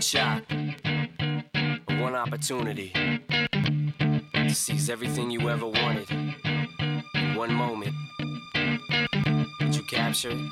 shot, one opportunity to seize everything you ever wanted in one moment. Did you capture it?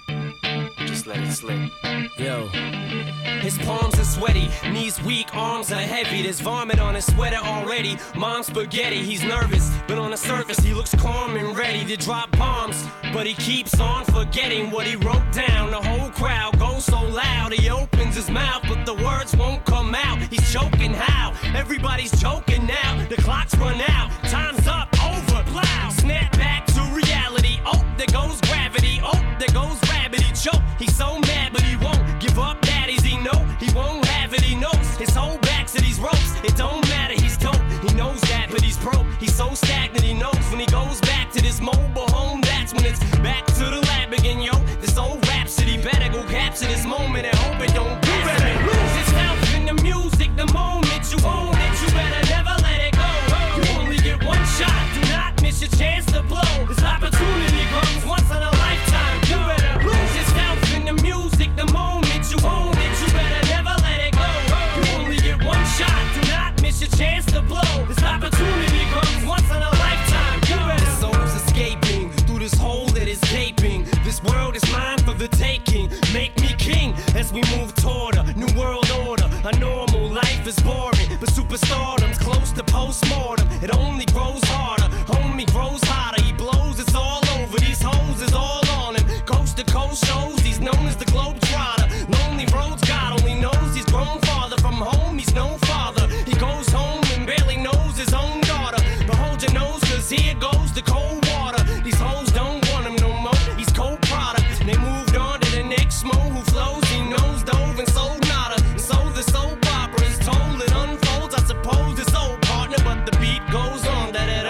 Just let it slip. Yo. His palms are sweaty, knees weak, arms are heavy. There's vomit on his sweater already. Mom's spaghetti, he's nervous, but on the surface he looks calm and ready to drop bombs. But he keeps on forgetting what he wrote down. The whole crowd goes so loud, he opens his mouth, but the words won't come out. He's choking how? Everybody's joking now. The clock's run out, time's up, over, loud. Snap back to reality. Oh, there goes gravity. Oh, there goes rabbit. He choke. He's so mad, but he won't give up. Daddies, he know he won't have it. He knows his whole back to these ropes. It don't matter. He's dope. He knows that, but he's broke. He's so stagnant. He knows when he goes back to this mobile home. That's when it's back to the lab again, yo. This old rhapsody better go capture this moment and hope it don't do better. Lose itself in the music. The moment you own it, you better never let it go. You only get one shot. Do not miss your chance to blow. This opportunity comes once in a lifetime. You better lose yourself in the music. The moment you own it, you better never let it go. You only get one shot. Do not miss your chance to blow. This opportunity comes once in a lifetime. You better. The soul's escaping through this hole that is gaping. This world is mine for the taking. Make me king as we move toward a new world order. A normal life is boring, but superstardom's close to postmortem. It only grows harder, homie grows hotter. He blows, it's all over. These hoes is all on him. Coast to coast shows, he's known as the Globetrotter. Lonely roads, God only knows he's grown farther from home. He's no father. He goes home and barely knows his own daughter. But hold your nose, cause here goes the cold water. These hoes don't want him no more. He's cold product. They moved on to the next mo who flows. He knows dove and sold nada. So the soap opera is told, it unfolds. I suppose it's old partner, but the beat goes on.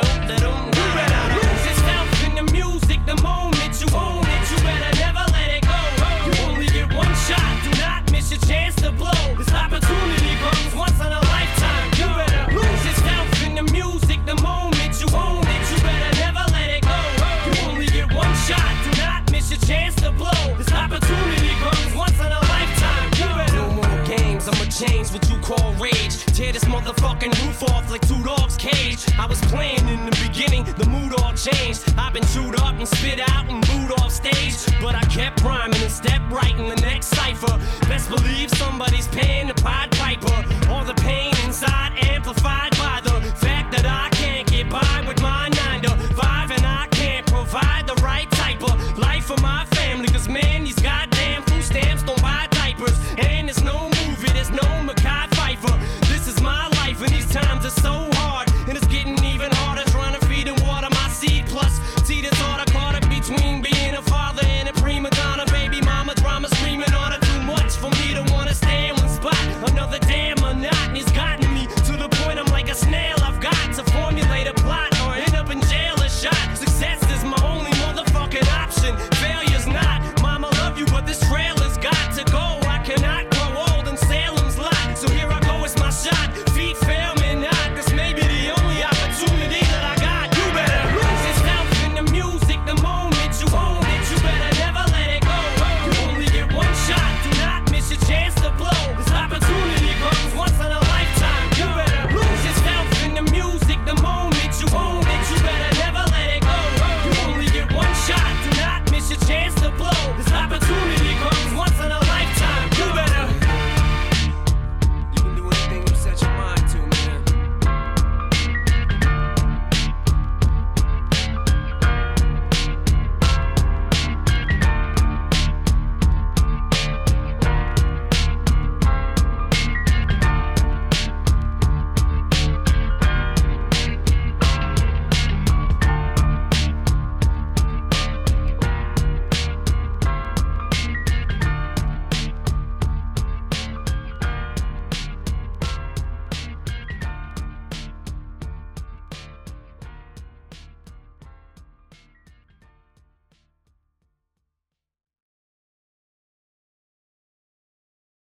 You better lose yourself in the music. The moment you own it, you better never let it go. You only get one shot. Do not miss your chance to blow. This opportunity comes once in a lifetime. You better lose yourself in the music. The moment you own it, you better never let it go. You only get one shot. Do not miss your chance to blow. This opportunity comes once in a lifetime. You better. No more games. I'ma change what you call rage. Tear this motherfucking roof off like two dogs' cage. I was playing in the beginning, the mood all changed. I've been chewed up and spit out and booed off stage, but I kept rhyming and stepped right in the next cipher. Best believe somebody's paying the Pied Piper. All the pain inside amplified.